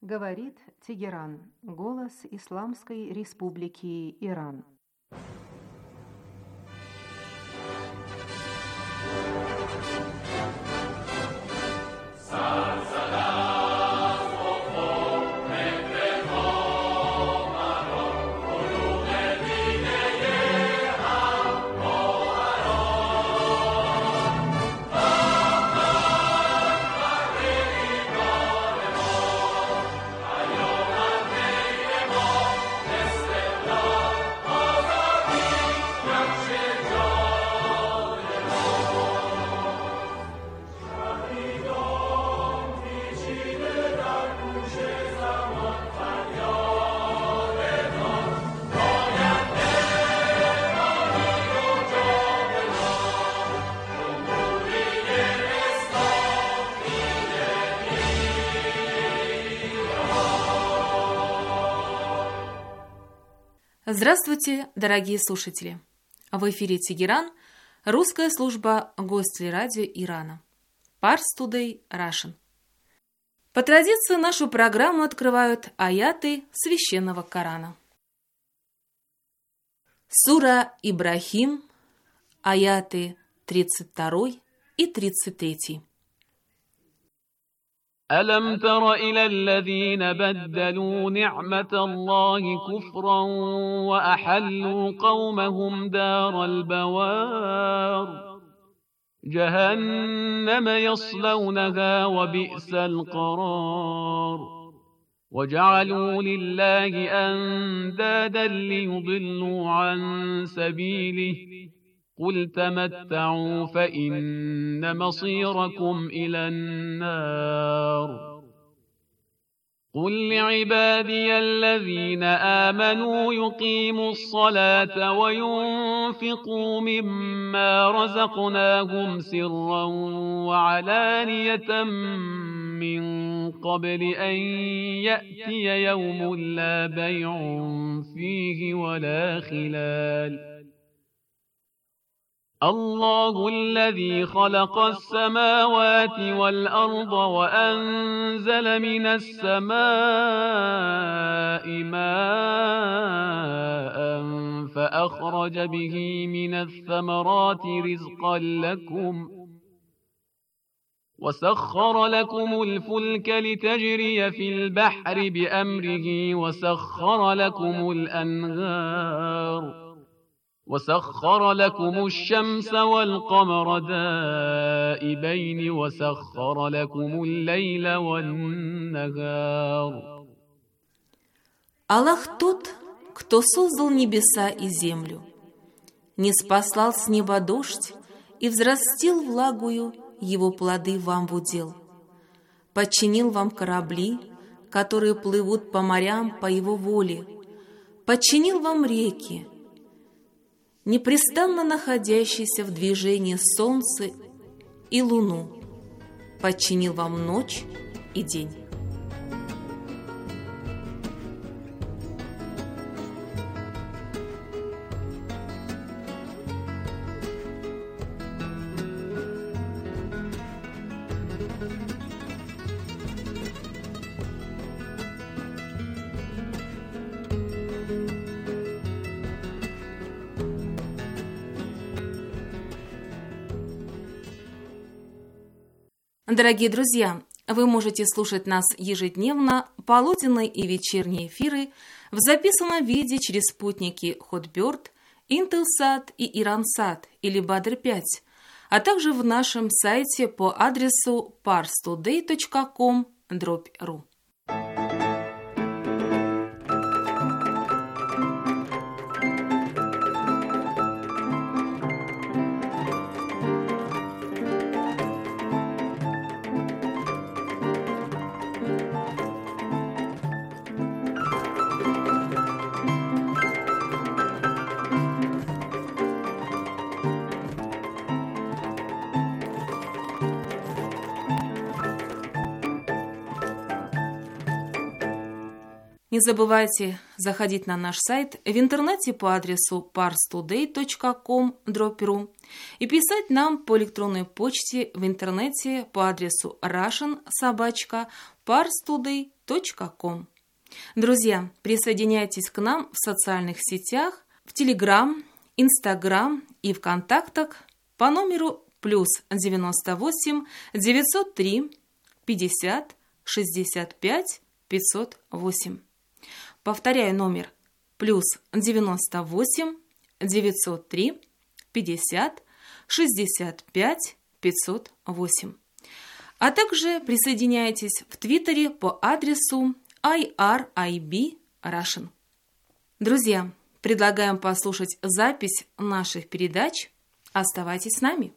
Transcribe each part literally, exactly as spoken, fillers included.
Говорит Тегеран, голос Исламской Республики Иран. Здравствуйте, дорогие слушатели! В эфире Тегеран, русская служба Гостелерадио Ирана. Pars Today Russian. По традиции нашу программу открывают аяты Священного Корана. Сура Ибрахим, аяты тридцать второй и тридцать третий. ألم تر إلى الذين بدلوا نعمة الله كفرا وأحلوا قومهم دار البوار جهنم يصلونها وبئس القرار وجعلوا لله أندادا ليضلوا عن سبيله قل تمتعوا فإن مصيركم إلى النار قل لعبادي الذين آمنوا يقيموا الصلاة وينفقوا مما رزقناهم سرا وعلانية من قبل أن يأتي يوم لا بيع فيه ولا خلال الله الذي خلق السماوات والأرض وأنزل من السماء ماء فأخرج به من الثمرات رزقا لكم وسخر لكم الفلك لتجري في البحر بأمره وسخر لكم الأنهار وسخر لكم الشمس والقمر دائبين وسخر لكم الليل والنهار. Аллах тот, кто создал небеса и землю, ниспослал с неба дождь и взрастил влагую его плоды вам в удел, подчинил вам корабли, которые плывут по морям по его воле, подчинил вам реки, непрестанно находящийся в движении солнце и луну, подчинил вам ночь и день. Дорогие друзья, вы можете слушать нас ежедневно, полуденные и вечерние эфиры в записанном виде через спутники Хотберд, Интелсат и Ирансат или Бадр пять, а также в нашем сайте по адресу парстудей точка ком дробь ру. Не забывайте заходить на наш сайт в интернете по адресу парстудей точка ком дробь ру и писать нам по электронной почте в интернете по адресу russian собака парстудей точка ком. Друзья, присоединяйтесь к нам в социальных сетях, в Телеграм, Инстаграм и ВКонтактах по номеру плюс девяносто восемь девятьсот три пятьдесят шестьдесят пять пятьсот восемь. Повторяю номер плюс девяносто восемь девятьсот три пятьдесят шестьдесят пять пятьсот восемь. А также присоединяйтесь в Твиттере по адресу ай ар ай би Russian. Друзья, предлагаем послушать запись наших передач. Оставайтесь с нами.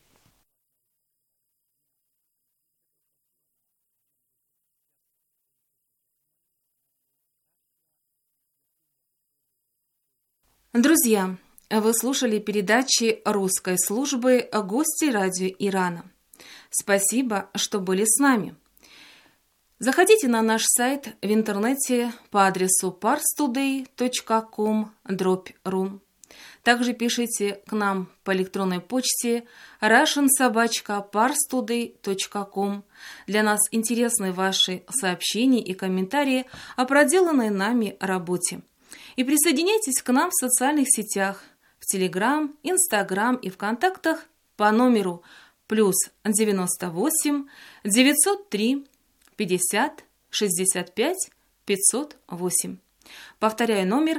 Друзья, вы слушали передачи русской службы «Гости радио Ирана». Спасибо, что были с нами. Заходите на наш сайт в интернете по адресу парстудей точка ком дробь ру. Также пишите к нам по электронной почте russian собака парстудей точка ком. Для нас интересны ваши сообщения и комментарии о проделанной нами работе. И присоединяйтесь к нам в социальных сетях, в Телеграм, Инстаграм и ВКонтактах по номеру плюс девяносто восемь девятьсот три пятьдесят шестьдесят пять пятьсот восемь. Повторяю номер.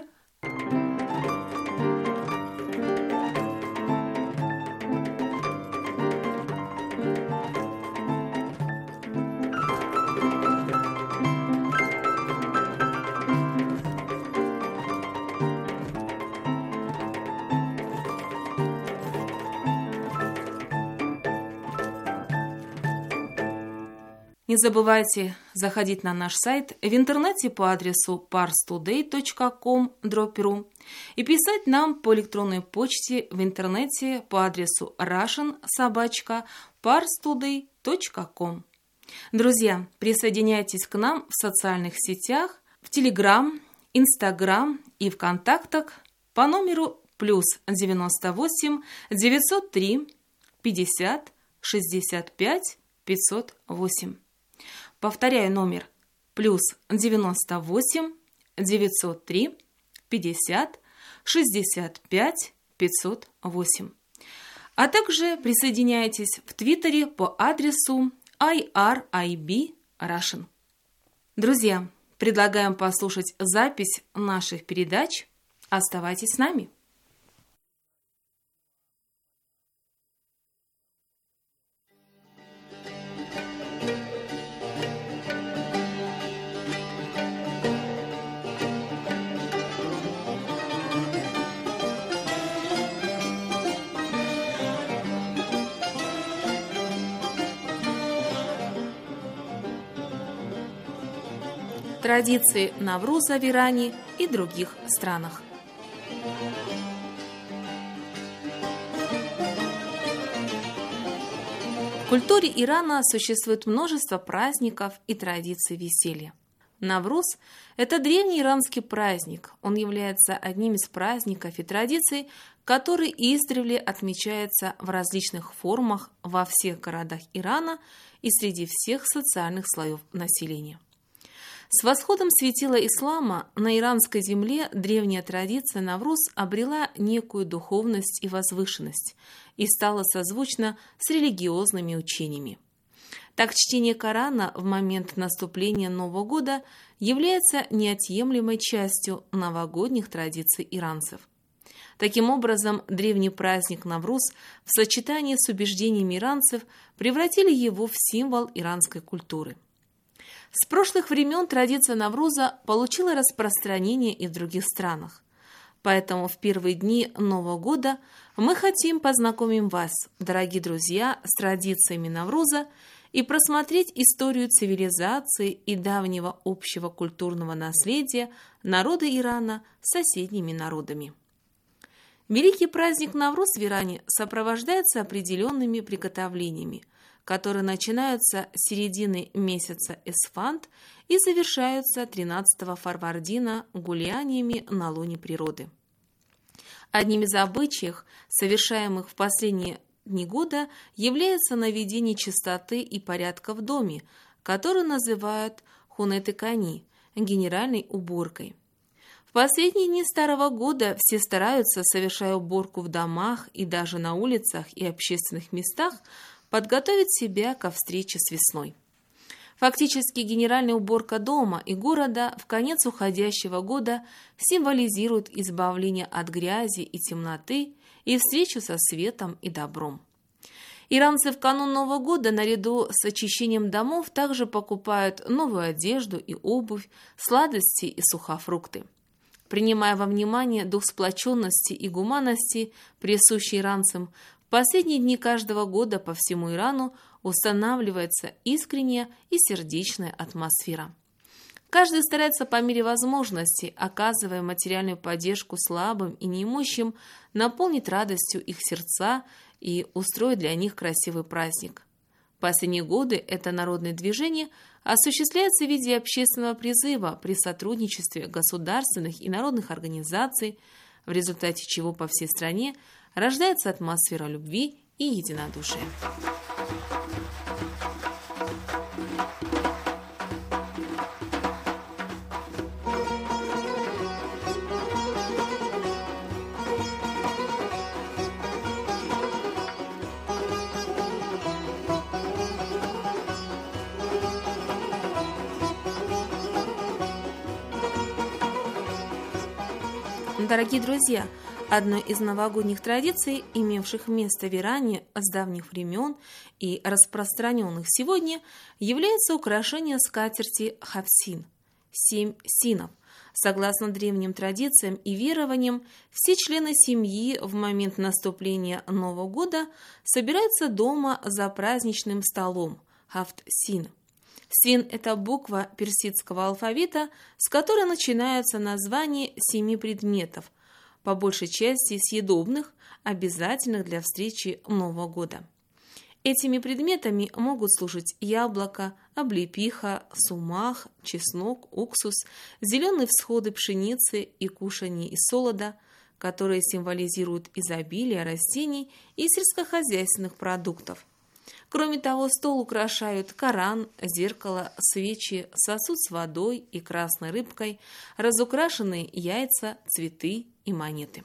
Не забывайте заходить на наш сайт в интернете по адресу парстудей точка ком дробь ру и писать нам по электронной почте в интернете по адресу russian собака парстудей точка ком. Друзья, присоединяйтесь к нам в социальных сетях, в Телеграм, Инстаграм и ВКонтактах по номеру плюс девяносто восемь девятьсот три пятьдесят шестьдесят пять пятьсот восемь. Повторяю номер плюс девяносто восемь девятьсот три пятьдесят шестьдесят пять пятьсот восемь. А также присоединяйтесь в Твиттере по адресу ай ар ай би Russian. Друзья, предлагаем послушать запись наших передач. Оставайтесь с нами. Традиции Навруза в Иране и других странах. В культуре Ирана существует множество праздников и традиций веселья. Навруз – это древний иранский праздник. Он является одним из праздников и традиций, который издревле отмечается в различных формах во всех городах Ирана и среди всех социальных слоев населения. С восходом светила ислама на иранской земле древняя традиция Навруз обрела некую духовность и возвышенность и стала созвучна с религиозными учениями. Так, чтение Корана в момент наступления Нового года является неотъемлемой частью новогодних традиций иранцев. Таким образом, древний праздник Навруз в сочетании с убеждениями иранцев превратили его в символ иранской культуры. С прошлых времен традиция Навруза получила распространение и в других странах. Поэтому в первые дни Нового года мы хотим познакомить вас, дорогие друзья, с традициями Навруза и просмотреть историю цивилизации и давнего общего культурного наследия народа Ирана с соседними народами. Великий праздник Навруз в Иране сопровождается определенными приготовлениями, которые начинаются с середины месяца Эсфанд и завершаются тринадцатого Фарвардина гуляниями на лоне природы. Одним из обычаев, совершаемых в последние дни года, является наведение чистоты и порядка в доме, который называют хунет-и-кани, генеральной уборкой. В последние дни Старого года все стараются, совершая уборку в домах и даже на улицах и общественных местах, подготовить себя ко встрече с весной. Фактически генеральная уборка дома и города в конец уходящего года символизирует избавление от грязи и темноты и встречу со светом и добром. Иранцы в канун Нового года наряду с очищением домов также покупают новую одежду и обувь, сладости и сухофрукты. Принимая во внимание дух сплоченности и гуманности, присущий иранцам, в последние дни каждого года по всему Ирану устанавливается искренняя и сердечная атмосфера. Каждый старается по мере возможности, оказывая материальную поддержку слабым и неимущим, наполнить радостью их сердца и устроить для них красивый праздник. В последние годы это народное движение осуществляется в виде общественного призыва при сотрудничестве государственных и народных организаций, в результате чего по всей стране рождается атмосфера любви и единодушия. Дорогие друзья, одной из новогодних традиций, имевших место в Иране с давних времен и распространенных сегодня, является украшение скатерти хафсин – семь синов. Согласно древним традициям и верованиям, все члены семьи в момент наступления Нового года собираются дома за праздничным столом – хафт-син. Син – это буква персидского алфавита, с которой начинаются названия семи предметов, по большей части съедобных, обязательных для встречи Нового года. Этими предметами могут служить яблоко, облепиха, сумах, чеснок, уксус, зеленые всходы пшеницы и кушанье из солода, которые символизируют изобилие растений и сельскохозяйственных продуктов. Кроме того, стол украшают Коран, зеркало, свечи, сосуд с водой и красной рыбкой, разукрашенные яйца, цветы и монеты.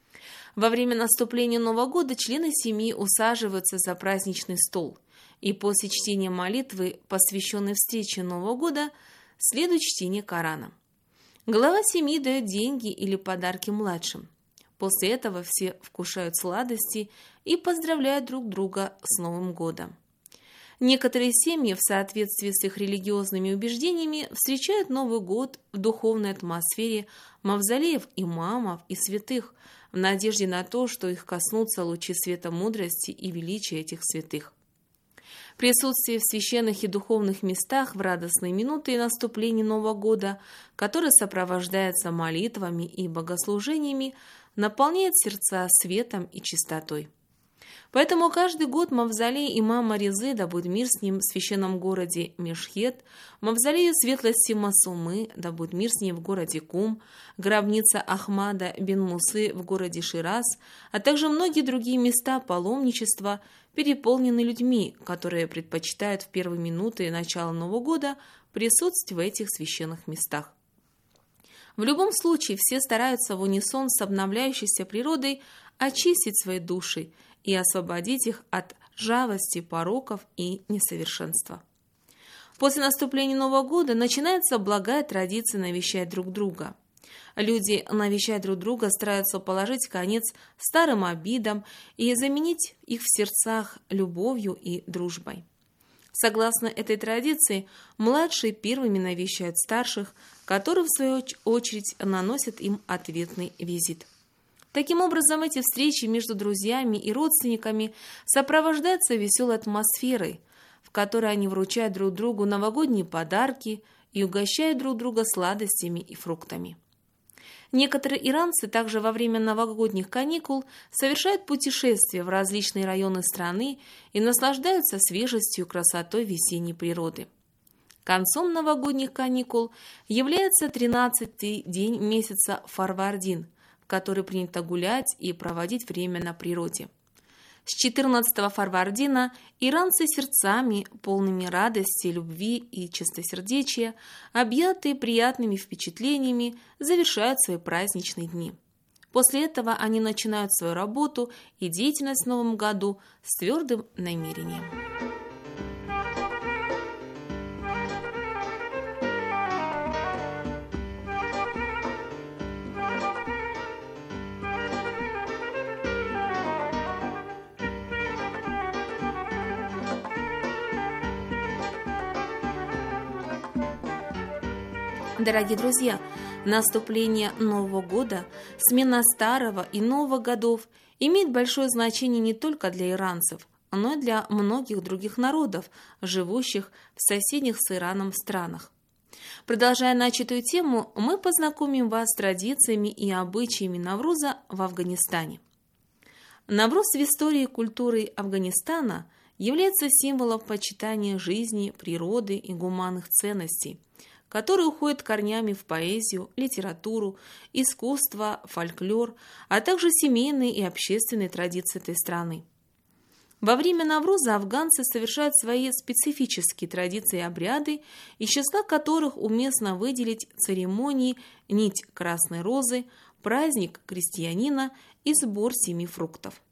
Во время наступления Нового года члены семьи усаживаются за праздничный стол, и после чтения молитвы, посвященной встрече Нового года, следует чтение Корана. Глава семьи дает деньги или подарки младшим. После этого все вкушают сладости и поздравляют друг друга с Новым годом. Некоторые семьи, в соответствии с их религиозными убеждениями, встречают Новый год в духовной атмосфере мавзолеев имамов и святых, в надежде на то, что их коснутся лучи света мудрости и величия этих святых. Присутствие в священных и духовных местах в радостные минуты наступления Нового года, которое сопровождается молитвами и богослужениями, наполняет сердца светом и чистотой. Поэтому каждый год мавзолей имама Резы, да будет мир с ним, в священном городе Мешхет, мавзолею светлости Масумы, да будет мир с ним, в городе Кум, гробница Ахмада бин Мусы в городе Шираз, а также многие другие места паломничества переполнены людьми, которые предпочитают в первые минуты начала Нового года присутствовать в этих священных местах. В любом случае, все стараются в унисон с обновляющейся природой очистить свои души и освободить их от ржавости, пороков и несовершенства. После наступления Нового года начинается благая традиция навещать друг друга. Люди, навещая друг друга, стараются положить конец старым обидам и заменить их в сердцах любовью и дружбой. Согласно этой традиции, младшие первыми навещают старших, которые, в свою очередь, наносят им ответный визит. Таким образом, эти встречи между друзьями и родственниками сопровождаются веселой атмосферой, в которой они вручают друг другу новогодние подарки и угощают друг друга сладостями и фруктами. Некоторые иранцы также во время новогодних каникул совершают путешествия в различные районы страны и наслаждаются свежестью и красотой весенней природы. Концом новогодних каникул является тринадцатый день месяца Фарвардин, в который принято гулять и проводить время на природе. С четырнадцатого Фарвардина иранцы сердцами, полными радости, любви и чистосердечия, объятые приятными впечатлениями, завершают свои праздничные дни. После этого они начинают свою работу и деятельность в Новом году с твердым намерением. Дорогие друзья, наступление Нового года, смена старого и нового годов имеет большое значение не только для иранцев, но и для многих других народов, живущих в соседних с Ираном странах. Продолжая начатую тему, мы познакомим вас с традициями и обычаями Навруза в Афганистане. Навруз в истории и культуры Афганистана является символом почитания жизни, природы и гуманных ценностей, который уходит корнями в поэзию, литературу, искусство, фольклор, а также семейные и общественные традиции этой страны. Во время Навруза афганцы совершают свои специфические традиции и обряды, из числа которых уместно выделить церемонии «Нить красной розы», праздник крестьянина и сбор семи фруктов.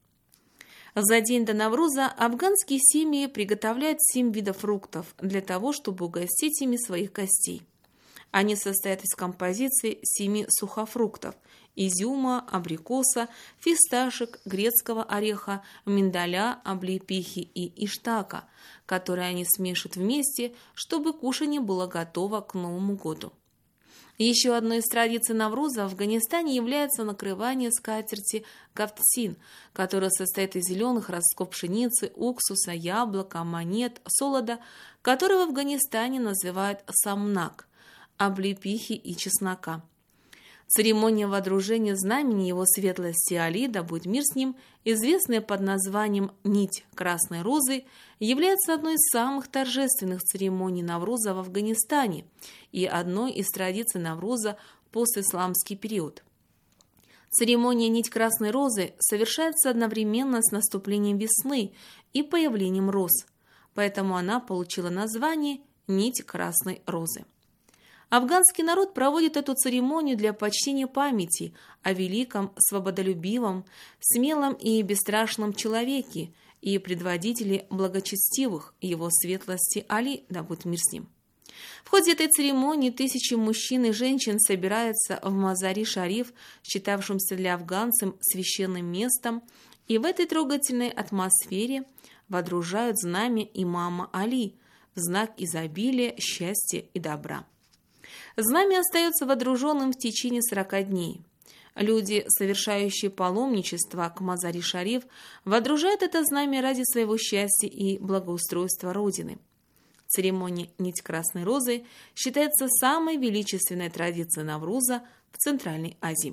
За день до Навруза афганские семьи приготовляют семь видов фруктов для того, чтобы угостить ими своих гостей. Они состоят из композиции семи сухофруктов – изюма, абрикоса, фисташек, грецкого ореха, миндаля, облепихи и иштака, которые они смешивают вместе, чтобы кушанье было готово к Новому году. Еще одной из традиций Навруза в Афганистане является накрывание скатерти гафтсин, которая состоит из зеленых ростков пшеницы, уксуса, яблока, монет, солода, которые в Афганистане называют самнак, облепихи и чеснока. Церемония водружения знамени его светлости Али, да будет мир с ним, известная под названием «Нить красной розы», является одной из самых торжественных церемоний Навруза в Афганистане и одной из традиций Навруза в постисламский период. Церемония «Нить красной розы» совершается одновременно с наступлением весны и появлением роз, поэтому она получила название «Нить красной розы». Афганский народ проводит эту церемонию для почтения памяти о великом, свободолюбивом, смелом и бесстрашном человеке и предводителе благочестивых, его светлости Али, да будет мир с ним. В ходе этой церемонии тысячи мужчин и женщин собираются в Мазари-Шариф, считавшемся для афганцев священным местом, и в этой трогательной атмосфере водружают знамя имама Али в знак изобилия, счастья и добра. Знамя остается водруженным в течение сорока дней. Люди, совершающие паломничество к Мазари-Шариф, водружают это знамя ради своего счастья и благоустройства Родины. Церемония «Нить красной розы» считается самой величественной традицией Навруза в Центральной Азии.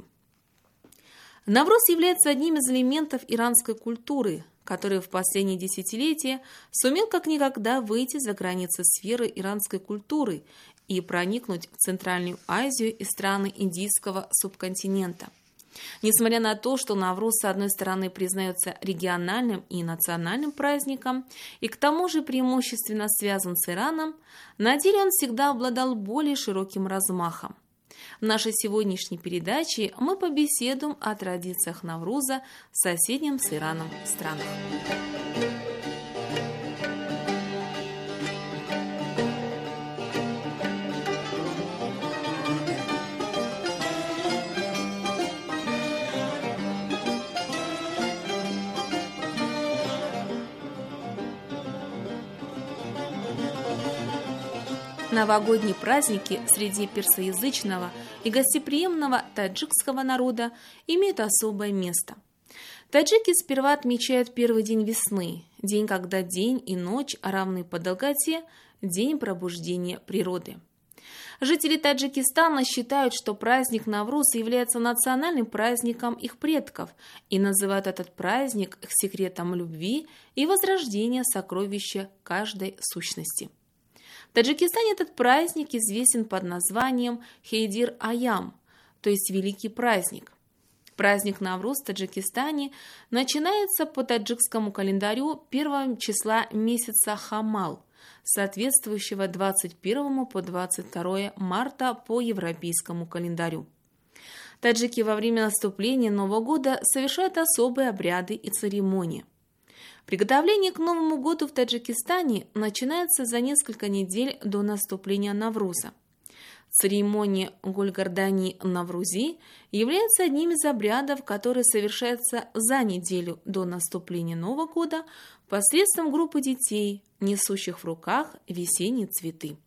Навруз является одним из элементов иранской культуры, который в последние десятилетия сумел как никогда выйти за границы сферы иранской культуры и проникнуть в Центральную Азию и страны индийского субконтинента. Несмотря на то, что Навруз, с одной стороны, признается региональным и национальным праздником, и к тому же преимущественно связан с Ираном, на деле он всегда обладал более широким размахом. В нашей сегодняшней передаче мы побеседуем о традициях Навруза в соседнем с Ираном странах. Новогодние праздники среди персоязычного и гостеприимного таджикского народа имеют особое место. Таджики сперва отмечают первый день весны, день, когда день и ночь равны по долготе, день пробуждения природы. Жители Таджикистана считают, что праздник Навруз является национальным праздником их предков и называют этот праздник секретом любви и возрождения сокровища каждой сущности. В Таджикистане этот праздник известен под названием Хейдир-Аям, то есть Великий праздник. Праздник Навруз в Таджикистане начинается по таджикскому календарю первого числа месяца Хамал, соответствующего двадцать первому по двадцать второе марта по европейскому календарю. Таджики во время наступления Нового года совершают особые обряды и церемонии. Приготовление к Новому году в Таджикистане начинается за несколько недель до наступления Навруза. Церемония Гульгардани Наврузи является одним из обрядов, которые совершаются за неделю до наступления Нового года посредством группы детей, несущих в руках весенние цветы.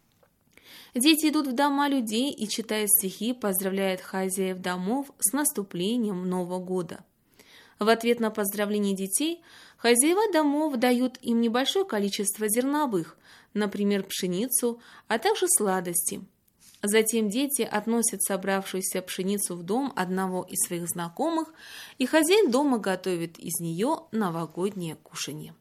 Дети идут в дома людей и, читая стихи, поздравляют хозяев домов с наступлением Нового года. В ответ на поздравление детей хозяева домов дают им небольшое количество зерновых, например, пшеницу, а также сладости. Затем дети относят собравшуюся пшеницу в дом одного из своих знакомых, и хозяин дома готовит из нее новогоднее кушанье.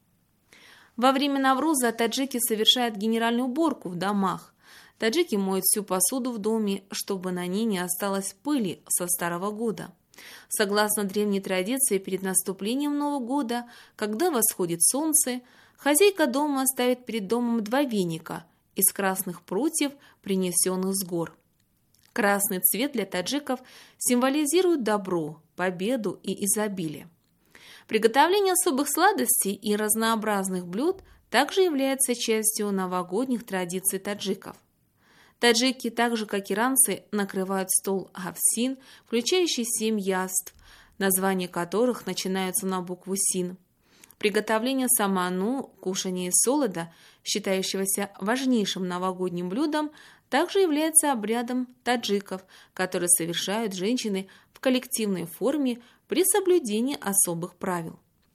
Во время Навруза таджики совершают генеральную уборку в домах. Таджики моют всю посуду в доме, чтобы на ней не осталось пыли со старого года. Согласно древней традиции, перед наступлением Нового года, когда восходит солнце, хозяйка дома ставит перед домом два веника из красных прутьев, принесенных с гор. Красный цвет для таджиков символизирует добро, победу и изобилие. Приготовление особых сладостей и разнообразных блюд также является частью новогодних традиций таджиков. Таджики, так же как иранцы, накрывают стол хавсин, включающий семь яств, названия которых начинаются на букву син. Приготовление саману, кушания из солода, считающегося важнейшим новогодним блюдом, также является обрядом таджиков, который совершают женщины в коллективной форме при соблюдении особых правил.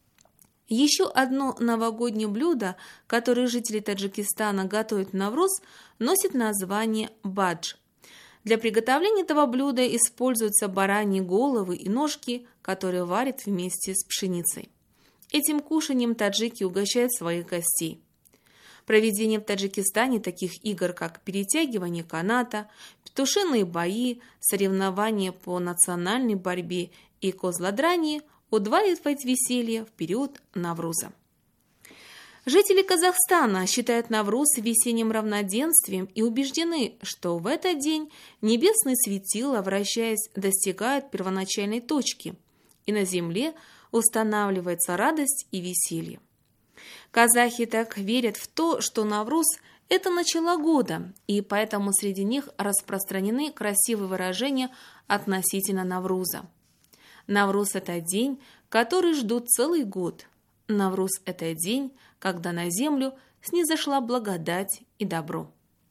Еще одно новогоднее блюдо, которое жители Таджикистана готовят в Навруз, носит название бадж. Для приготовления этого блюда используются бараньи головы и ножки, которые варят вместе с пшеницей. Этим кушанием таджики угощают своих гостей. Проведение в Таджикистане таких игр, как перетягивание каната, петушиные бои, соревнования по национальной борьбе и козлодрание – удваивает веселье в период Навруза. Жители Казахстана считают Навруз весенним равноденствием и убеждены, что в этот день небесные светила, вращаясь, достигают первоначальной точки, и на земле устанавливается радость и веселье. Казахи так верят в то, что Навруз – это начало года, и поэтому среди них распространены красивые выражения относительно Навруза. Навруз – это день, который ждут целый год. Навруз – это день, когда на землю снизошла благодать и добро.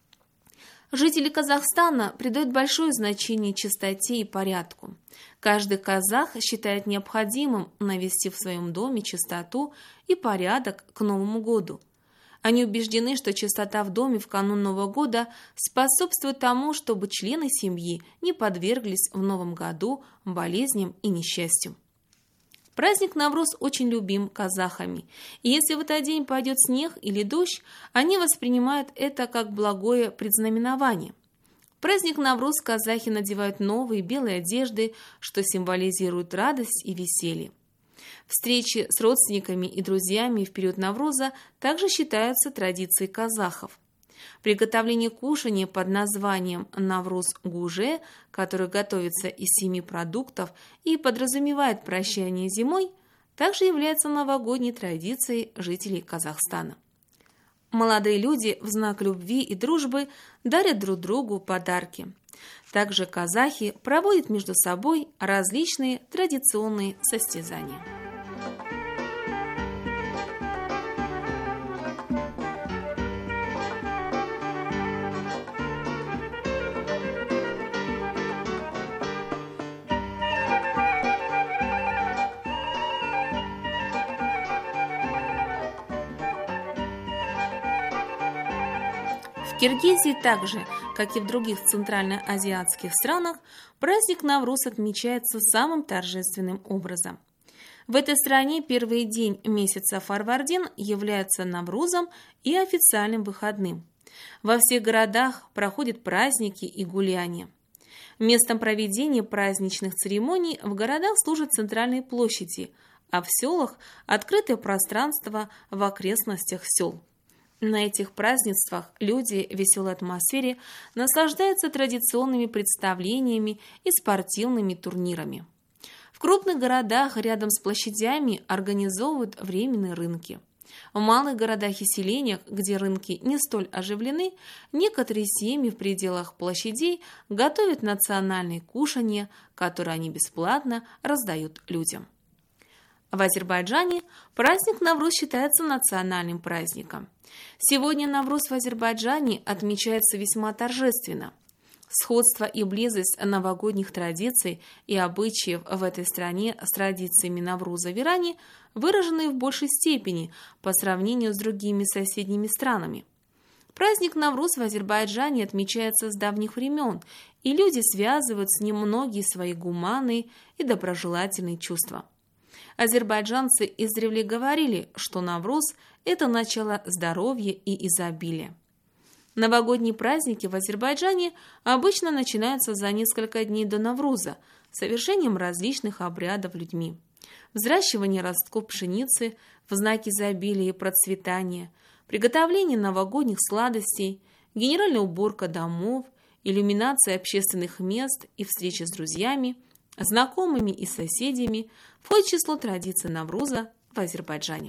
Жители Казахстана придают большое значение чистоте и порядку. Каждый казах считает необходимым навести в своем доме чистоту и порядок к Новому году. Они убеждены, что чистота в доме в канун Нового года способствует тому, чтобы члены семьи не подверглись в Новом году болезням и несчастью. Праздник Навруз очень любим казахами, и если в этот день пойдет снег или дождь, они воспринимают это как благое предзнаменование. В праздник Навруз казахи надевают новые белые одежды, что символизирует радость и веселье. Встречи с родственниками и друзьями в период Навруза также считаются традицией казахов. Приготовление кушания под названием Навруз-гуже, который готовится из семи продуктов и подразумевает прощание зимой, также является новогодней традицией жителей Казахстана. Молодые люди в знак любви и дружбы дарят друг другу подарки. Также казахи проводят между собой различные традиционные состязания. В Киргизии так же, как и в других центральноазиатских странах, праздник Навруз отмечается самым торжественным образом. В этой стране первый день месяца Фарвардин является Наврузом и официальным выходным. Во всех городах проходят праздники и гуляния. Местом проведения праздничных церемоний в городах служат центральные площади, а в селах – открытое пространство в окрестностях сел. На этих празднествах люди в веселой атмосфере наслаждаются традиционными представлениями и спортивными турнирами. В крупных городах рядом с площадями организовывают временные рынки. В малых городах и селениях, где рынки не столь оживлены, некоторые семьи в пределах площадей готовят национальные кушанья, которые они бесплатно раздают людям. В Азербайджане праздник Навруз считается национальным праздником. Сегодня Навруз в Азербайджане отмечается весьма торжественно. Сходство и близость новогодних традиций и обычаев в этой стране с традициями Навруза в Иране выражены в большей степени по сравнению с другими соседними странами. Праздник Навруз в Азербайджане отмечается с давних времен, и люди связывают с ним многие свои гуманные и доброжелательные чувства. Азербайджанцы издревле говорили, что Навруз – это начало здоровья и изобилия. Новогодние праздники в Азербайджане обычно начинаются за несколько дней до Навруза, совершением различных обрядов людьми. Взращивание ростков пшеницы в знак изобилия и процветания, приготовление новогодних сладостей, генеральная уборка домов, иллюминация общественных мест и встречи с друзьями, знакомыми и соседями входит в число традиций Навруза в Азербайджане.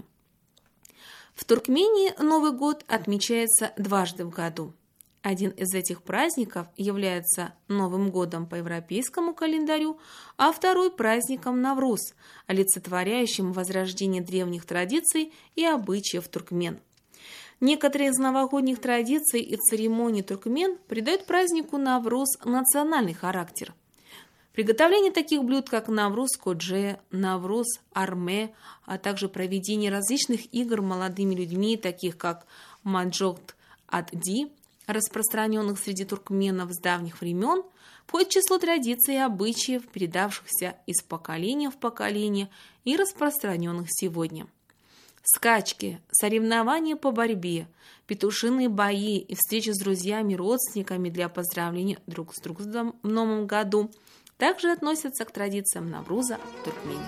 В Туркмении Новый год отмечается дважды в году. Один из этих праздников является Новым годом по европейскому календарю, а второй – праздником Навруз, олицетворяющим возрождение древних традиций и обычаев туркмен. Некоторые из новогодних традиций и церемоний туркмен придают празднику Навруз национальный характер. Приготовление таких блюд, как Навруз Кодже, Навруз Арме, а также проведение различных игр молодыми людьми, таких как Маджокт Ад-Ди, распространенных среди туркменов с давних времен, входит в число традиций и обычаев, передавшихся из поколения в поколение и распространенных сегодня. Скачки, соревнования по борьбе, петушиные бои и встречи с друзьями и родственниками для поздравления друг с другом в Новом году также относятся к традициям Навруза в Туркмении.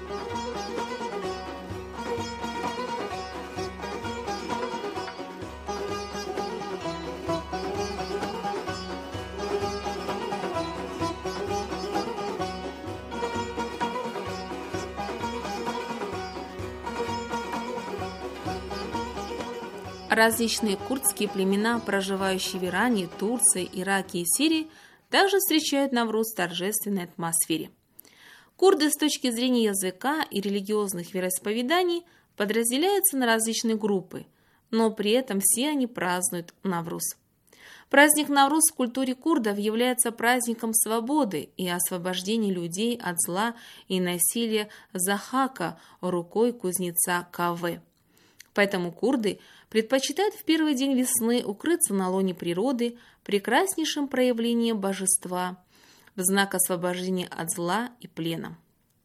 Различные курдские племена, проживающие в Иране, Турции, Ираке и Сирии, также встречают Навруз в торжественной атмосфере. Курды с точки зрения языка и религиозных вероисповеданий подразделяются на различные группы, но при этом все они празднуют Навруз. Праздник Навруз в культуре курдов является праздником свободы и освобождения людей от зла и насилия Захака рукой кузнеца Каве. Поэтому курды предпочитают в первый день весны укрыться на лоне природы, прекраснейшим проявлением божества, в знак освобождения от зла и плена.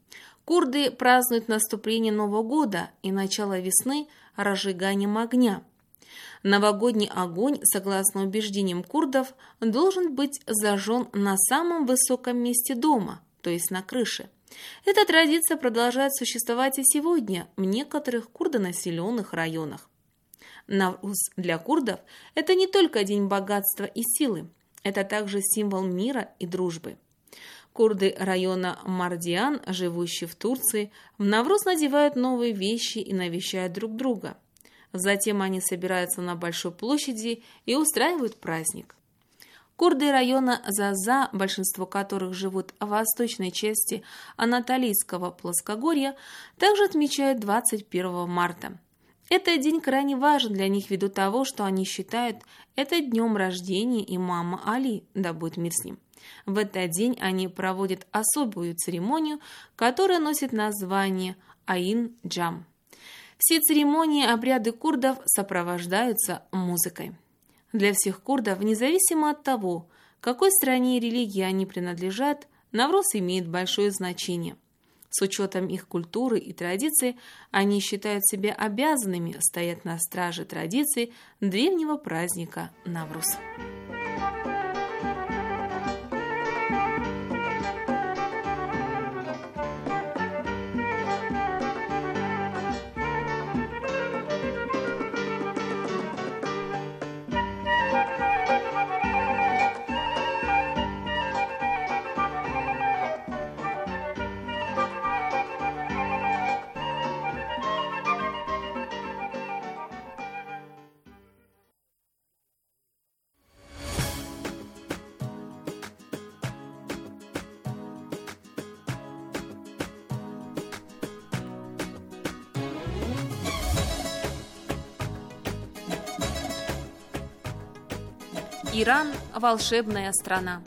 Курды празднуют наступление Нового года и начало весны разжиганием огня. Новогодний огонь, согласно убеждениям курдов, должен быть зажжен на самом высоком месте дома, то есть на крыше. Эта традиция продолжает существовать и сегодня в некоторых курдонаселенных районах. Навруз для курдов – это не только день богатства и силы, это также символ мира и дружбы. Курды района Мардиан, живущие в Турции, в Навруз надевают новые вещи и навещают друг друга. Затем они собираются на большой площади и устраивают праздник. Курды района Заза, большинство которых живут в восточной части Анатолийского плоскогорья, также отмечают двадцать первого марта. Этот день крайне важен для них ввиду того, что они считают это днем рождения имама Али, да будет мир с ним. В этот день они проводят особую церемонию, которая носит название Айн-Джам. Все церемонии и обряды курдов сопровождаются музыкой. Для всех курдов, независимо от того, к какой стране и религии они принадлежат, Навруз имеет большое значение. С учетом их культуры и традиций, они считают себя обязанными стоять на страже традиций древнего праздника Навруз. Иран – волшебная страна.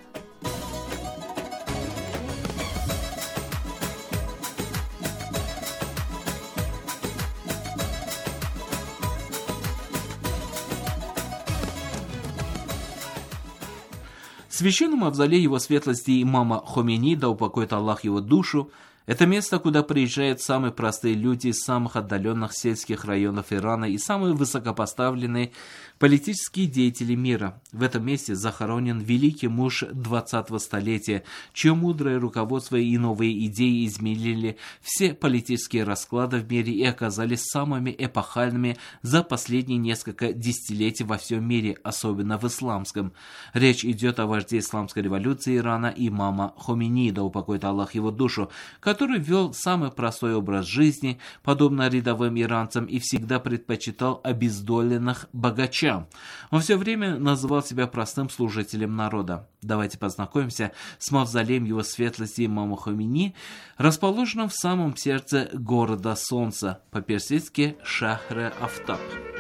Священный мавзолей его светлости имама Хомейни, да упокоит Аллах его душу, это место, куда приезжают самые простые люди из самых отдаленных сельских районов Ирана и самые высокопоставленные политические деятели мира. В этом месте захоронен великий муж двадцатого столетия, чье мудрое руководство и новые идеи изменили все политические расклады в мире и оказались самыми эпохальными за последние несколько десятилетий во всем мире, особенно в исламском. Речь идет о вожде исламской революции Ирана имама Хомейни, да упокоит Аллах его душу, который вел самый простой образ жизни, подобно рядовым иранцам, и всегда предпочитал обездоленных богачам. Он все время называл себя простым служителем народа. Давайте познакомимся с мавзолеем его светлости имама Хомейни, расположенным в самом сердце города Солнца, по-персидски Шахр-Афтаб.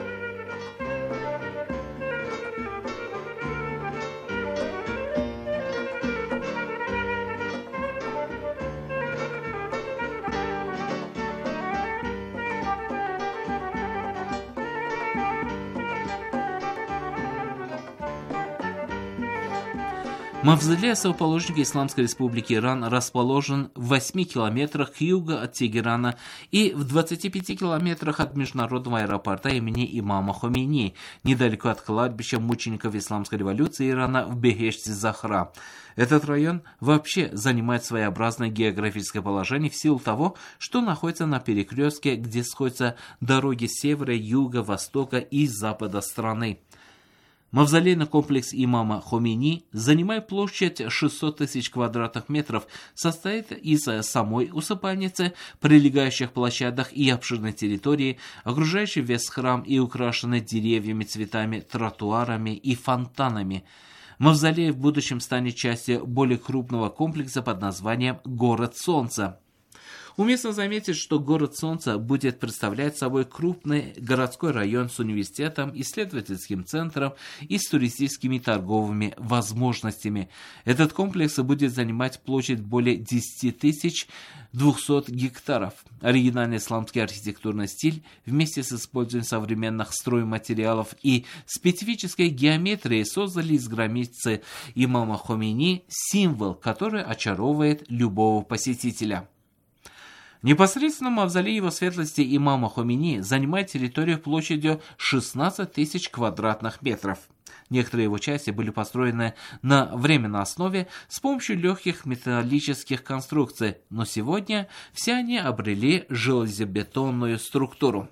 Мавзолей основоположника Исламской Республики Иран расположен в восьми километрах к югу от Тегерана и в двадцати пяти километрах от международного аэропорта имени имама Хомейни, недалеко от кладбища мучеников Исламской революции Ирана в Бехешти-Захра. Этот район вообще занимает своеобразное географическое положение в силу того, что находится на перекрестке, где сходятся дороги севера, юга, востока и запада страны. Мавзолейный комплекс имама Хомейни занимает площадь шестьсот тысяч квадратных метров, состоит из самой усыпальницы, прилегающих площадок и обширной территории, окружающей весь храм и украшенной деревьями, цветами, тротуарами и фонтанами. Мавзолей в будущем станет частью более крупного комплекса под названием «Город Солнца». Уместно заметить, что город Солнца будет представлять собой крупный городской район с университетом, исследовательским центром и с туристическими торговыми возможностями. Этот комплекс будет занимать площадь более десяти тысяч двухсот гектаров. Оригинальный исламский архитектурный стиль вместе с использованием современных стройматериалов и специфической геометрии создали из гробницы имама Хомейни символ, который очаровывает любого посетителя. Непосредственно мавзолей его светлости имама Хомейни занимает территорию площадью шестнадцать тысяч квадратных метров. Некоторые его части были построены на временной основе с помощью легких металлических конструкций, но сегодня все они обрели железобетонную структуру.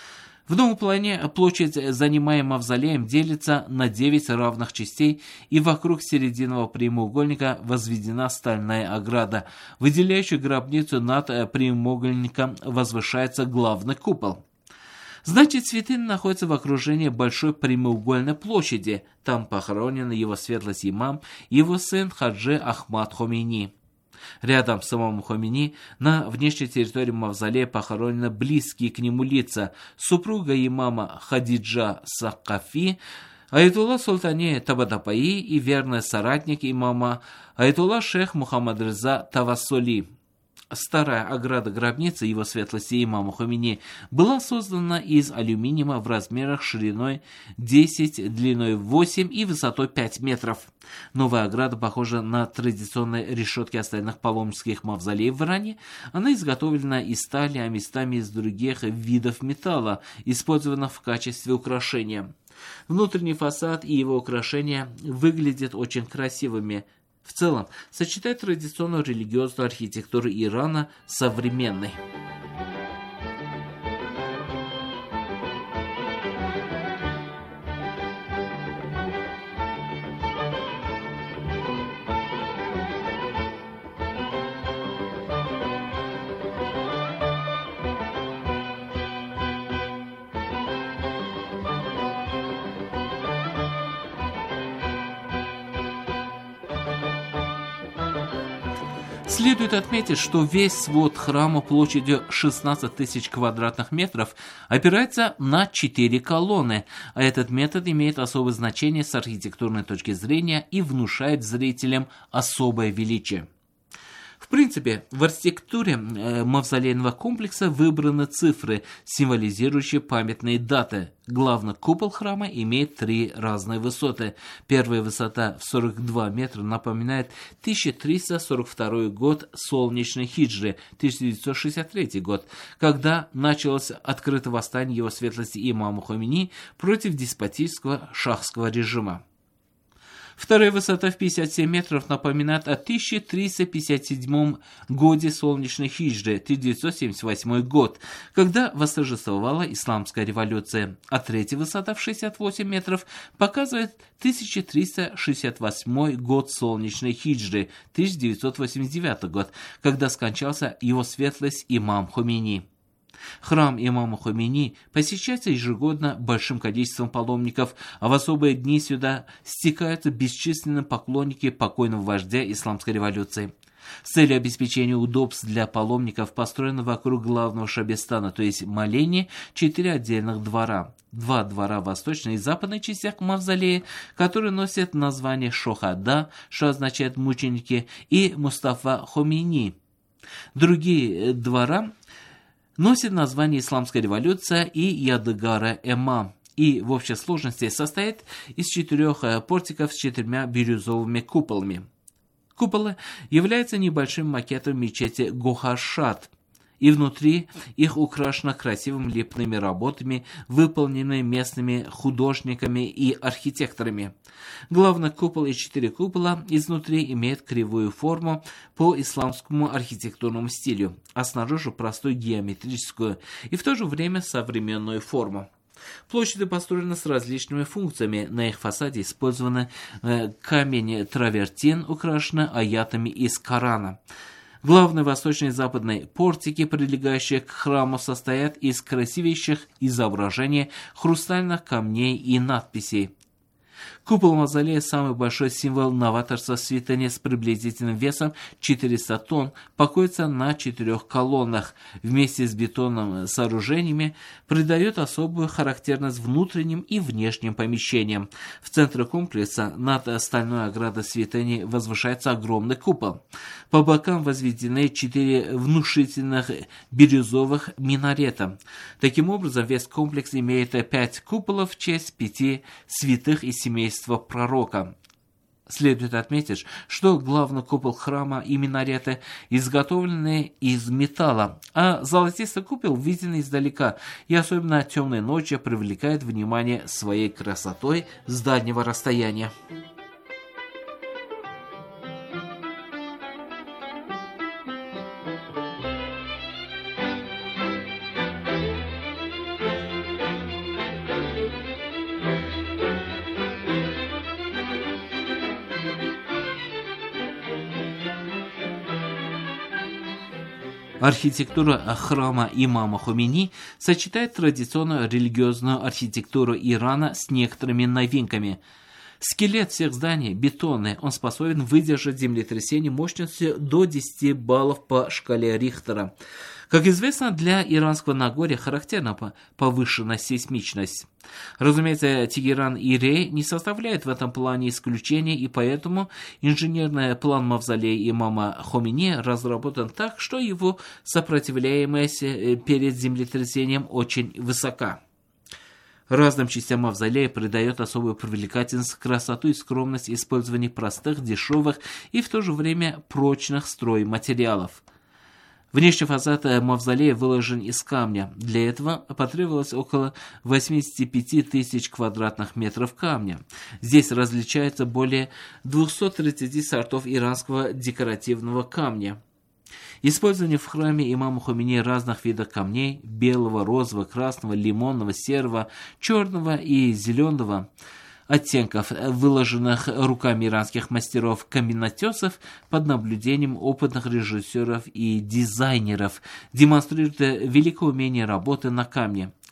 В новом плане площадь, занимаемая мавзолеем, делится на девять равных частей, и вокруг серединного прямоугольника возведена стальная ограда. Выделяющая гробницу над прямоугольником возвышается главный купол. Значит, святыня находится в окружении большой прямоугольной площади. Там похоронен его светлость имам и его сын Хаджи Ахмад Хомейни. Рядом с имамом Хомейни на внешней территории мавзолея похоронены близкие к нему лица: супруга имама Хадиджа Сакафи, Аятулла Султане Табатапаи и верный соратник имама Аятулла шейх Мухаммад Риза Тавассули. Старая ограда гробницы его светлости имама Хомейни была создана из алюминия в размерах шириной десять, длиной восемь и высотой пять метров. Новая ограда похожа на традиционные решетки остальных паломнических мавзолеев в Иране. Она изготовлена из стали, а местами из других видов металла, использованных в качестве украшения. Внутренний фасад и его украшения выглядят очень красивыми. В целом, сочетает традиционную религиозную архитектуру Ирана с современной. Следует отметить, что весь свод храма площадью шестнадцать тысяч квадратных метров опирается на четыре колонны, а этот метод имеет особое значение с архитектурной точки зрения и внушает зрителям особое величие. В принципе, в архитектуре э, мавзолейного комплекса выбраны цифры, символизирующие памятные даты. Главный купол храма имеет три разные высоты. Первая высота в сорок два метра напоминает тысяча триста сорок второй год солнечной хиджры, тысяча девятьсот шестьдесят третий год, когда началось открытое восстание его светлости имама Хомейни против деспотического шахского режима. Вторая высота в пятьдесят семь метров напоминает о тысяча триста пятьдесят седьмом годе солнечной хиджры, тысяча девятьсот семьдесят восьмой год, когда восторжествовала исламская революция. А третья высота в шестьдесят восемь метров показывает тысяча триста шестьдесят восьмой год солнечной хиджры, тысяча девятьсот восемьдесят девятый год, когда скончался его светлость имам Хомейни. Храм имама Хомейни посещается ежегодно большим количеством паломников, а в особые дни сюда стекаются бесчисленные поклонники покойного вождя исламской революции. С целью обеспечения удобств для паломников построено вокруг главного шабестана, то есть моления, четыре отдельных двора. Два двора в восточной и западной частях мавзолея, которые носят название Шохада, что означает мученики, и Мустафа Хомейни. Другие двора носит название «Исламская революция» и «Ядыгара Эмам», и в общей сложности состоит из четырех портиков с четырьмя бирюзовыми куполами. Куполы являются небольшим макетом мечети Гохаршат, и внутри их украшено красивыми лепными работами, выполненными местными художниками и архитекторами. Главный купол и четыре купола изнутри имеют кривую форму по исламскому архитектурному стилю, а снаружи простую геометрическую и в то же время современную форму. Площади построены с различными функциями. На их фасаде использованы э, камень травертин, украшенный аятами из Корана. Главные восточные и западные портики, прилегающие к храму, состоят из красивейших изображений хрустальных камней и надписей. Купол мавзолея – самый большой символ новаторства святыни с приблизительным весом четыреста тонн, покоится на четырех колоннах. Вместе с бетонными сооружениями придает особую характерность внутренним и внешним помещениям. В центре комплекса над стальной оградой святыни возвышается огромный купол. По бокам возведены четыре внушительных бирюзовых минарета. Таким образом, весь комплекс имеет пять куполов в честь пяти святых и семейства пророка. Следует отметить, что главный купол храма и минареты изготовлены из металла, а золотистый купол виден издалека и особенно темной ночью привлекает внимание своей красотой с дальнего расстояния. Архитектура храма имама Хомейни сочетает традиционную религиозную архитектуру Ирана с некоторыми новинками. Скелет всех зданий бетонный, он способен выдержать землетрясение мощностью до десяти баллов по шкале Рихтера. Как известно, для иранского Нагорья характерна повышенная сейсмичность. Разумеется, Тегеран и Рей не составляют в этом плане исключения, и поэтому инженерный план мавзолея имама Хомейни разработан так, что его сопротивляемость перед землетрясением очень высока. Разным частям мавзолея придает особую привлекательность, красоту и скромность использования простых, дешевых и в то же время прочных стройматериалов. Внешний фасад мавзолея выложен из камня. Для этого потребовалось около восемьдесят пять тысяч квадратных метров камня. Здесь различается более двухсот тридцати сортов иранского декоративного камня. Использование в храме имама Хомейни разных видов камней – белого, розового, красного, лимонного, серого, черного и зеленого оттенков, выложенных руками иранских мастеров-каменотесов под наблюдением опытных режиссеров и дизайнеров, демонстрирует великое умение работы на камне.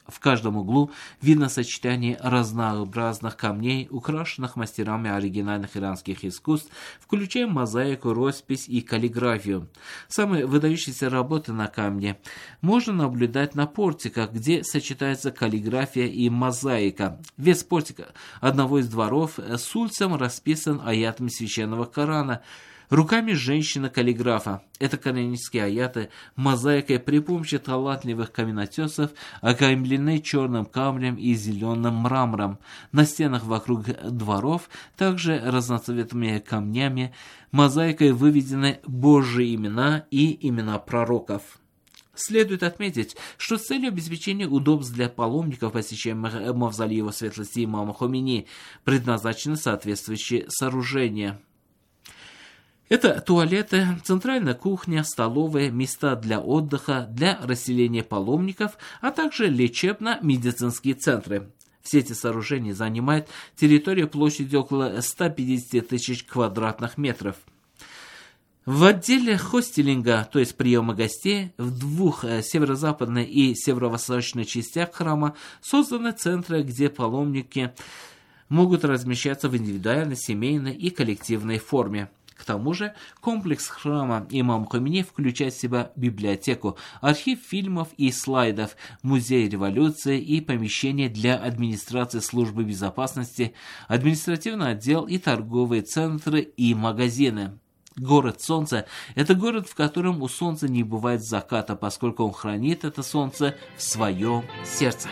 В каждом углу видно сочетание разнообразных камней, украшенных мастерами оригинальных иранских искусств, включая мозаику, роспись и каллиграфию. Самые выдающиеся работы на камне можно наблюдать на портиках, где сочетается каллиграфия и мозаика. Весь портик одного из дворов с улицем расписан аятами священного Корана, руками женщины-каллиграфа. Это коранические аяты мозаикой при помощи талантливых каменотесов окаймлены черным камнем и зеленым мрамором. На стенах вокруг дворов также разноцветными камнями мозаикой выведены Божьи имена и имена пророков. Следует отметить, что с целью обеспечения удобств для паломников, посещаемых мавзолей его светлости имама Хомейни, предназначены соответствующие сооружения. Это туалеты, центральная кухня, столовые, места для отдыха, для расселения паломников, а также лечебно-медицинские центры. Все эти сооружения занимают территорию площадью около ста пятидесяти тысяч квадратных метров. В отделе хостелинга, то есть приема гостей, в двух северо-западной и северо-восточной частях храма созданы центры, где паломники могут размещаться в индивидуальной, семейной и коллективной форме. К тому же комплекс храма имама Хомейни включает в себя библиотеку, архив фильмов и слайдов, музей революции и помещение для администрации службы безопасности, административный отдел и торговые центры и магазины. Город Солнца – это город, в котором у солнца не бывает заката, поскольку он хранит это солнце в своем сердце.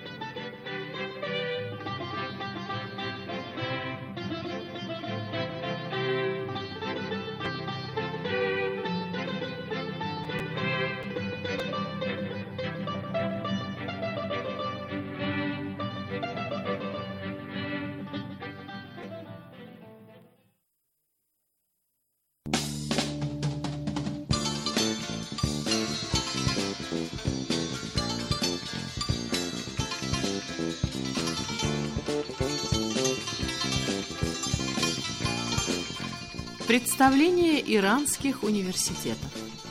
Представление иранских университетов.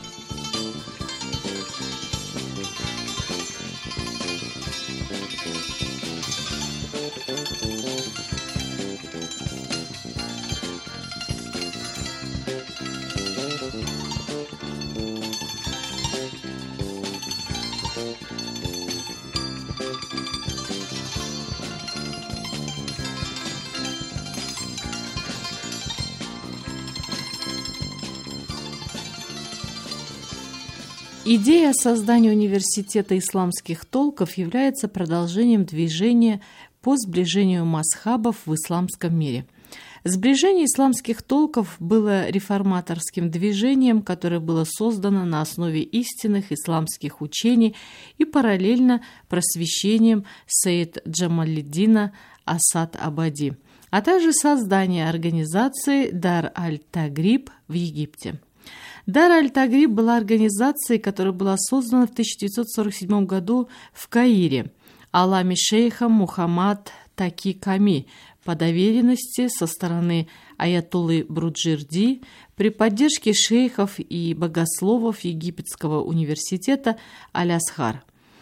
Идея создания университета исламских толков является продолжением движения по сближению мазхабов в исламском мире. Сближение исламских толков было реформаторским движением, которое было создано на основе истинных исламских учений и параллельно просвещением Саид Джамалиддина Асад-Абади, а также создание организации Дар-аль-Тагриб в Египте. Дар-аль-Тагриб была организацией, которая была создана в тысяча девятьсот сорок седьмом году в Каире алами шейхом Мухаммад Таки Ками по доверенности со стороны аятоллы Бруджерди при поддержке шейхов и богословов Египетского университета Аль-Асхар.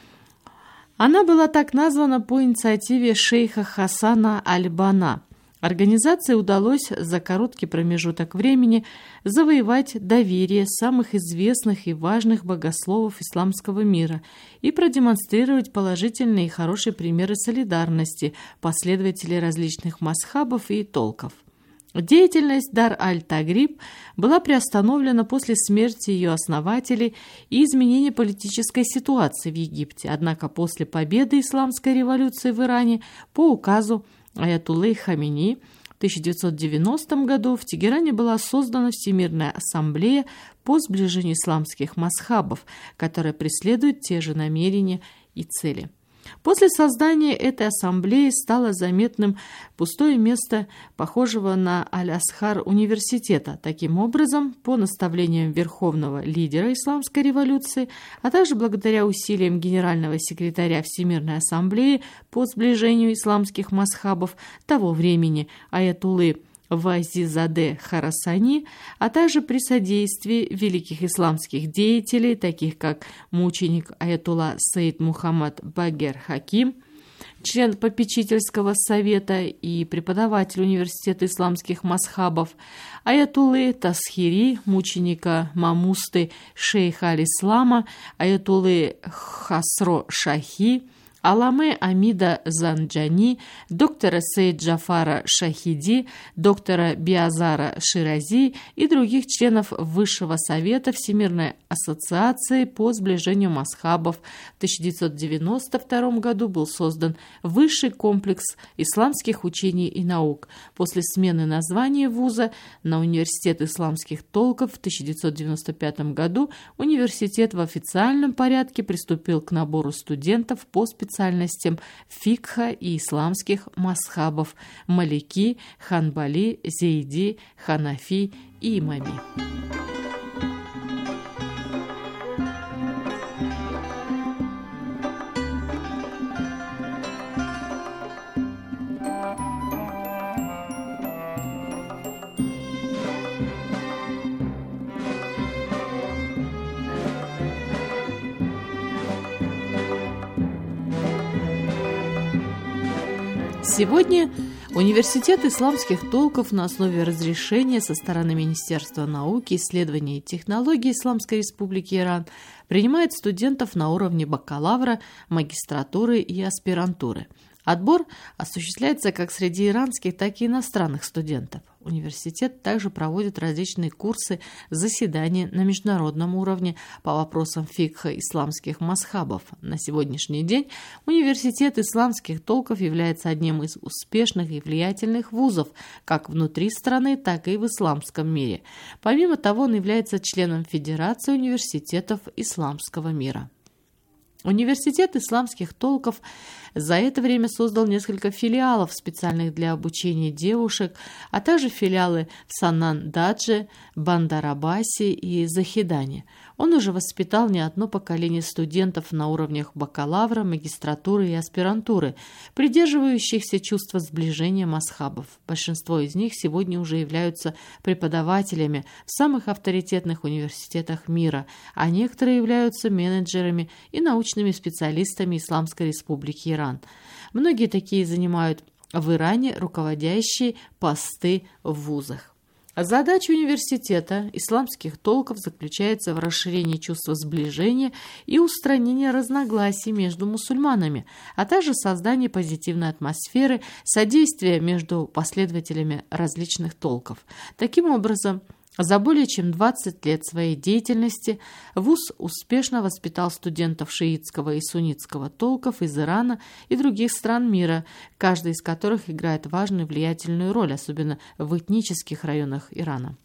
Она была так названа по инициативе шейха Хасана Аль-Бана. Организации удалось за короткий промежуток времени завоевать доверие самых известных и важных богословов исламского мира и продемонстрировать положительные и хорошие примеры солидарности последователей различных мазхабов и толков. Деятельность Дар-аль-Тагриб была приостановлена после смерти ее основателей и изменения политической ситуации в Египте, однако после победы исламской революции в Иране по указу аятоллы Хомейни в тысяча девятьсот девяностом году в Тегеране была создана Всемирная ассамблея по сближению исламских мазхабов, которая преследует те же намерения и цели. После создания этой ассамблеи стало заметным пустое место похожего на Аль-Асхар университета. Таким образом, по наставлениям верховного лидера исламской революции, а также благодаря усилиям генерального секретаря Всемирной ассамблеи по сближению исламских мазхабов того времени аятоллы Вазизаде Харасани, а также при содействии великих исламских деятелей, таких как мученик аятулла Саид Мухаммад Багер Хаким, член попечительского совета и преподаватель университета исламских мазхабов, аятуллы Тасхири, мученика Мамусты шейха аль-Ислама, аятуллы Хасро Шахи, Аламе Амида Занджани, доктора Сейд Джафара Шахиди, доктора Биазара Ширази и других членов Высшего совета Всемирной ассоциации по сближению мазхабов. В тысяча девятьсот девяносто втором году был создан высший комплекс исламских учений и наук. После смены названия вуза на Университет исламских толков в тысяча девятьсот девяносто пятом году университет в официальном порядке приступил к набору студентов по специальности специальностям фикха и исламских мазхабов малики, ханбали, зейди, ханафи и имами. Сегодня Университет исламских толков на основе разрешения со стороны Министерства науки, исследований и технологий Исламской Республики Иран принимает студентов на уровне бакалавра, магистратуры и аспирантуры. Отбор осуществляется как среди иранских, так и иностранных студентов. Университет также проводит различные курсы, заседания на международном уровне по вопросам фикха исламских мазхабов. На сегодняшний день Университет исламских толков является одним из успешных и влиятельных вузов как внутри страны, так и в исламском мире. Помимо того, он является членом Федерации университетов исламского мира. Университет исламских толков за это время создал несколько филиалов, специальных для обучения девушек, а также филиалы в Санан-Дадже, Бандарабасе и Захидане. Он уже воспитал не одно поколение студентов на уровнях бакалавра, магистратуры и аспирантуры, придерживающихся чувства сближения мазхабов. Большинство из них сегодня уже являются преподавателями в самых авторитетных университетах мира, а некоторые являются менеджерами и научными специалистами Исламской Республики Иран. Многие такие занимают в Иране руководящие посты в вузах. Задача университета исламских толков заключается в расширении чувства сближения и устранении разногласий между мусульманами, а также создании позитивной атмосферы, содействия между последователями различных толков. Таким образом, за более чем двадцать лет своей деятельности вуз успешно воспитал студентов шиитского и суннитского толков из Ирана и других стран мира, каждый из которых играет важную влиятельную роль, особенно в этнических районах Ирана.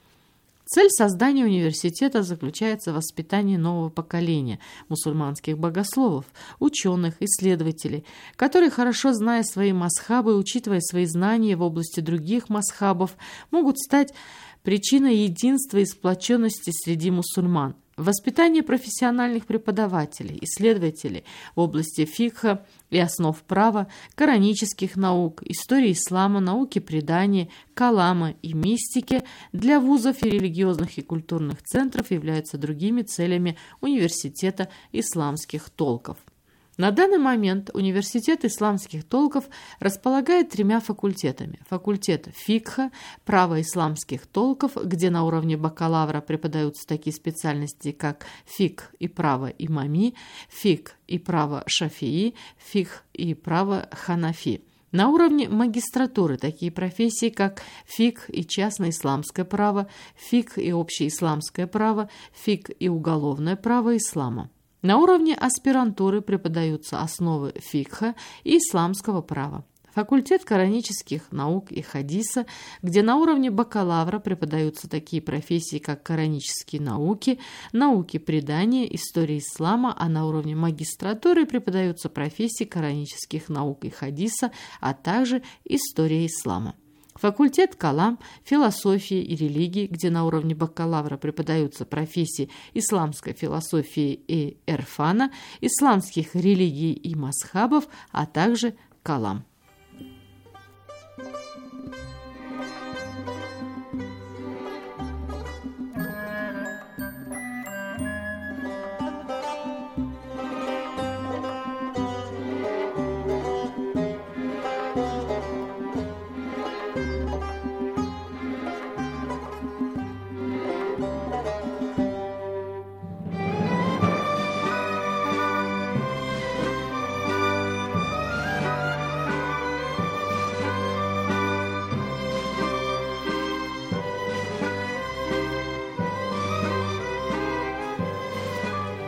Цель создания университета заключается в воспитании нового поколения мусульманских богословов, ученых, исследователей, которые, хорошо зная свои мазхабы, учитывая свои знания в области других мазхабов, могут стать причиной единства и сплоченности среди мусульман. Воспитание профессиональных преподавателей, исследователей в области фикха и основ права, коранических наук, истории ислама, науки предания, калама и мистики для вузов и религиозных и культурных центров являются другими целями университета исламских толков. На данный момент Университет исламских толков располагает тремя факультетами. Факультет фикха, право исламских толков, где на уровне бакалавра преподаются такие специальности, как фикх и право имами, фикх и право шафии, фикх и право ханафи. На уровне магистратуры такие профессии, как фикх и частное исламское право, фикх и общеисламское право, фикх и уголовное право ислама. На уровне аспирантуры преподаются основы фикха и исламского права. Факультет коранических наук и хадиса, где на уровне бакалавра преподаются такие профессии, как коранические науки, науки предания, история ислама, а на уровне магистратуры преподаются профессии коранических наук и хадиса, а также история ислама. Факультет калам, философии и религии, где на уровне бакалавра преподаются профессии исламской философии и эрфана, исламских религий и мазхабов, а также калам.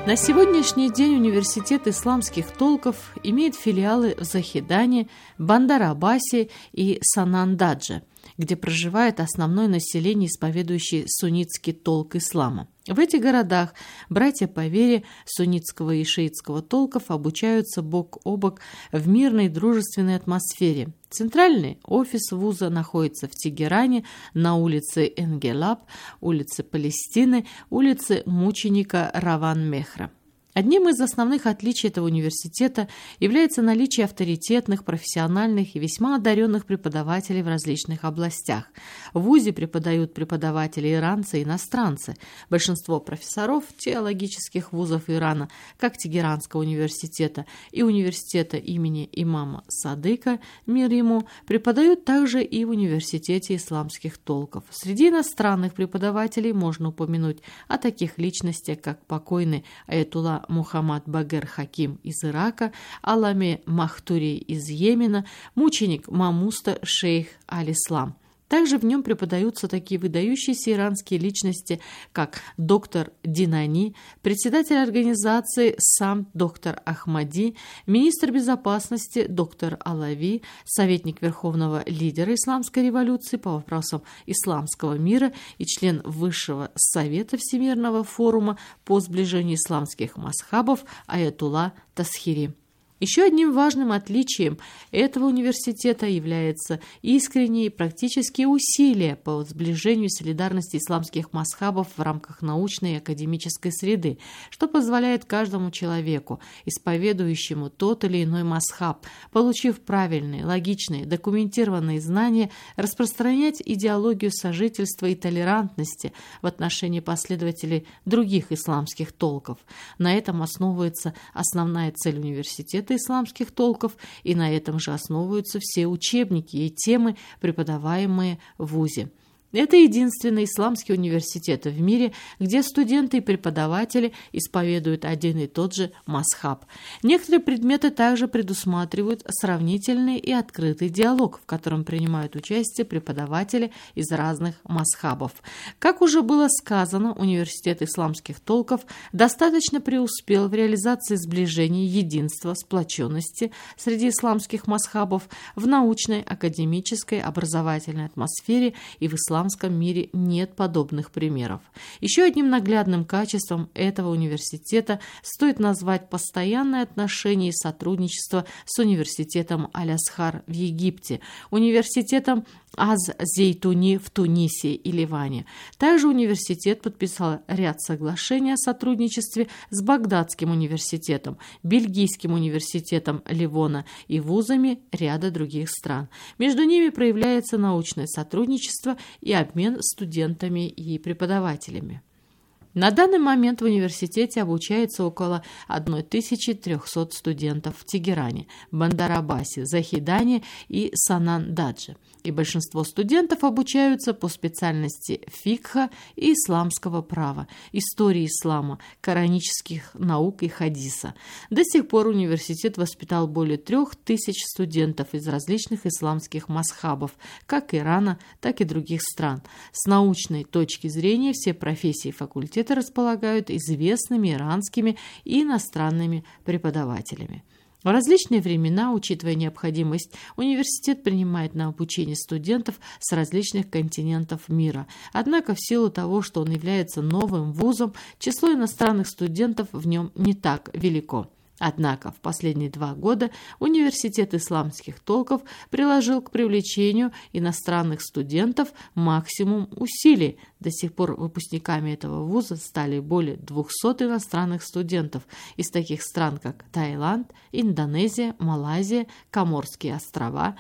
На сегодняшний день университет исламских толков имеет филиалы в Захидане, Бандар-Аббасе и Санандадже, где проживает основное население, исповедующее суннитский толк ислама. В этих городах братья по вере суннитского и шиитского толков обучаются бок о бок в мирной дружественной атмосфере. Центральный офис вуза находится в Тегеране на улице Энгелаб, улице Палестины, улице мученика Раван-Мехра. Одним из основных отличий этого университета является наличие авторитетных, профессиональных и весьма одаренных преподавателей в различных областях. В вузе преподают преподаватели иранцы и иностранцы. Большинство профессоров теологических вузов Ирана, как Тегеранского университета и университета имени имама Садыка, мир ему, преподают также и в университете исламских толков. Среди иностранных преподавателей можно упомянуть о таких личностях, как покойный аятулла Мухаммад Багер Хаким из Ирака, Аламе Махтури из Йемена, мученик Мамуста шейх Аль-Ислам. Также в нем преподаются такие выдающиеся иранские личности, как доктор Динани, председатель организации сам доктор Ахмади, министр безопасности доктор Алави, советник верховного лидера исламской революции по вопросам исламского мира и член Высшего совета Всемирного форума по сближению исламских мазхабов аятулла Тасхири. Еще одним важным отличием этого университета является искренние и практические усилия по сближению и солидарности исламских мазхабов в рамках научной и академической среды, что позволяет каждому человеку, исповедующему тот или иной мазхаб, получив правильные, логичные, документированные знания, распространять идеологию сожительства и толерантности в отношении последователей других исламских толков. На этом основывается основная цель университета исламских толков, и на этом же основываются все учебники и темы, преподаваемые в вузе. Это единственный исламский университет в мире, где студенты и преподаватели исповедуют один и тот же мазхаб. Некоторые предметы также предусматривают сравнительный и открытый диалог, в котором принимают участие преподаватели из разных мазхабов. Как уже было сказано, университет исламских толков достаточно преуспел в реализации сближения, единства, сплоченности среди исламских мазхабов в научной, академической, образовательной атмосфере и в исламском В исламском мире нет подобных примеров. Еще одним наглядным качеством этого университета стоит назвать постоянное отношение и сотрудничество с университетом Аль-Азхар в Египте, университетом Аз-Зейтуни в Тунисе и Ливане. Также университет подписал ряд соглашений о сотрудничестве с Багдадским университетом, Бельгийским университетом Ливона и вузами ряда других стран. Между ними проявляется научное сотрудничество и обмен студентами и преподавателями. На данный момент в университете обучается около тысячи трёхсот студентов в Тегеране, Бандар-Аббасе, Захидане и Санандадже. И большинство студентов обучаются по специальности фикха и исламского права, истории ислама, коранических наук и хадиса. До сих пор университет воспитал более трех тысяч студентов из различных исламских мазхабов, как Ирана, так и других стран. С научной точки зрения все профессии факультета располагают известными иранскими и иностранными преподавателями. В различные времена, учитывая необходимость, университет принимает на обучение студентов с различных континентов мира. Однако в силу того, что он является новым вузом, число иностранных студентов в нем не так велико. Однако в последние два года университет исламских толков приложил к привлечению иностранных студентов максимум усилий. До сих пор выпускниками этого вуза стали более двухсот иностранных студентов из таких стран, как Таиланд, Индонезия, Малайзия, Коморские острова,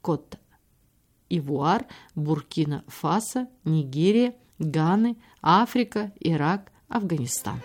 Кот-Ивуар, Буркина-Фасо, Нигерия, Ганы, Африка, Ирак, Афганистан.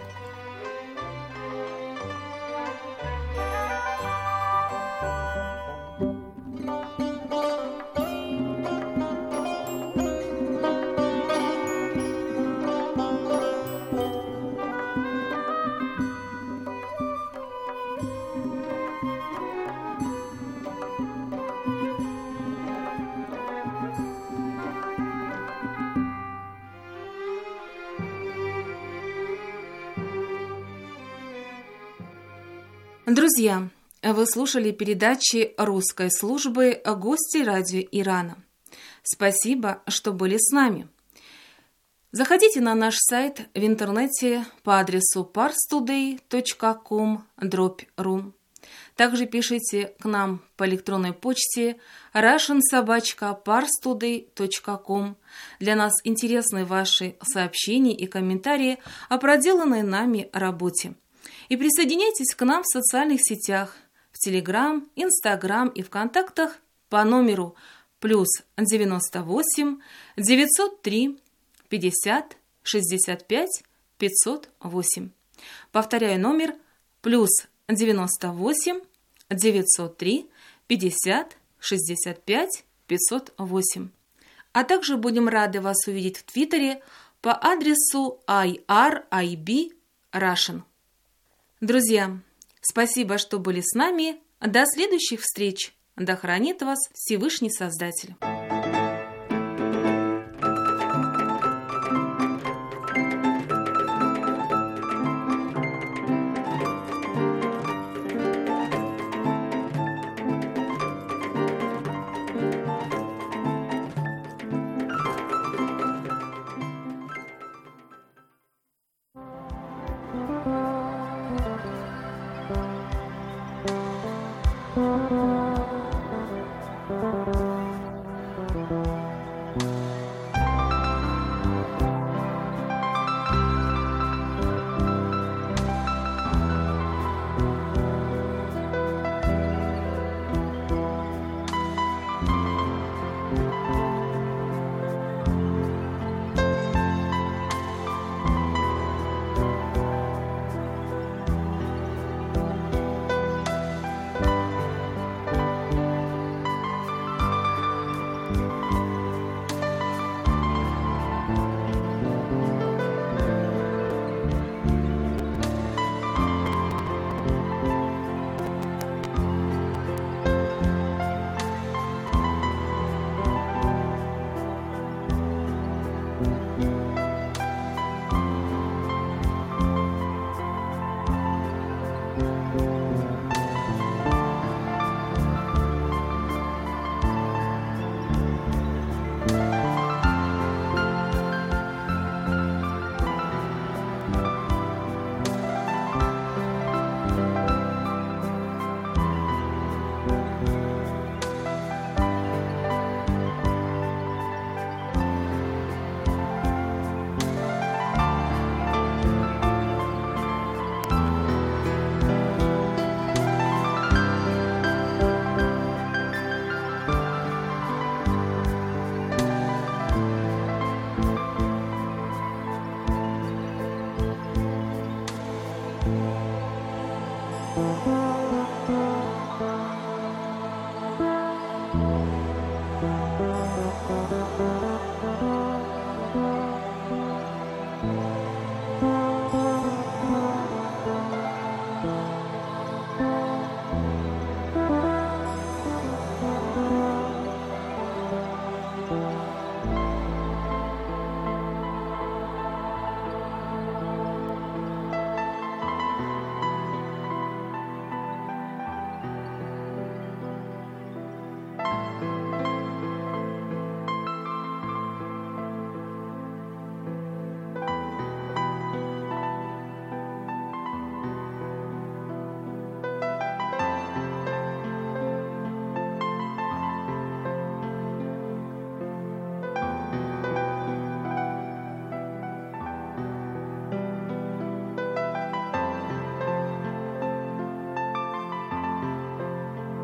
Друзья, вы слушали передачи русской службы «Гости радио Ирана». Спасибо, что были с нами. Заходите на наш сайт в интернете по адресу парстудей точка ком дробь ру. Также пишите к нам по электронной почте russian собака parstoday точка ком. Для нас интересны ваши сообщения и комментарии о проделанной нами работе. И присоединяйтесь к нам в социальных сетях, в Телеграм, Инстаграм и ВКонтактах по номеру плюс девяносто восемь девятьсот три пятьдесят шестьдесят пять пятьсот восемь. Повторяю номер плюс девяносто восемь девятьсот три пятьдесят шестьдесят пять пятьсот восемь. А также будем рады вас увидеть в Твиттере по адресу ай ар ай би Russian. Друзья, спасибо, что были с нами. До следующих встреч. Да хранит вас Всевышний Создатель. Thank you.